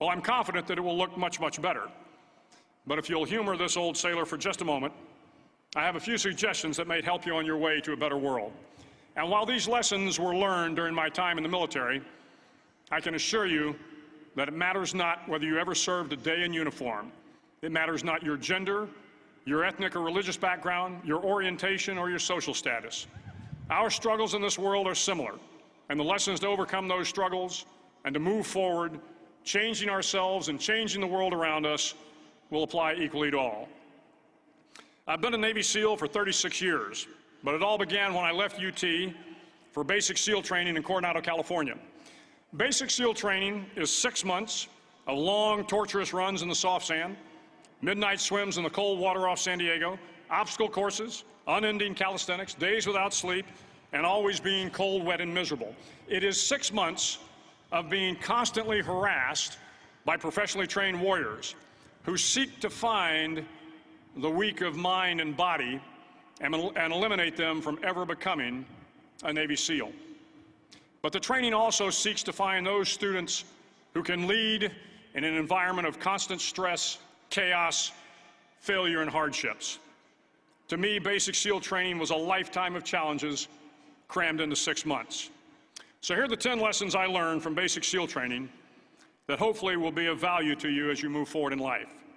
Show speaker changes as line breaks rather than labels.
Well, I'm confident that it will look much, much better. But if you'll humor this old sailor for just a moment, I have a few suggestions that may help you on your way to a better world. And while these lessons were learned during my time in the military, I can assure you that it matters not whether you ever served a day in uniform. It matters not your gender, your ethnic or religious background, your orientation, or your social status. Our struggles in this world are similar, and the lessons to overcome those struggles and to move forward, changing ourselves and changing the world around us, will apply equally to all. I've been a Navy SEAL for 36 years, but it all began when I left UT for basic SEAL training in Coronado, California. Basic SEAL training is 6 months of long, torturous runs in the soft sand, midnight swims in the cold water off San Diego, obstacle courses, unending calisthenics, days without sleep, and always being cold, wet, and miserable. It is 6 months of being constantly harassed by professionally trained warriors who seek to find the weak of mind and body and eliminate them from ever becoming a Navy SEAL. But the training also seeks to find those students who can lead in an environment of constant stress, chaos, failure, and hardships. To me, basic SEAL training was a lifetime of challenges crammed into 6 months. So here are the 10 lessons I learned from basic SEAL training that hopefully will be of value to you as you move forward in life.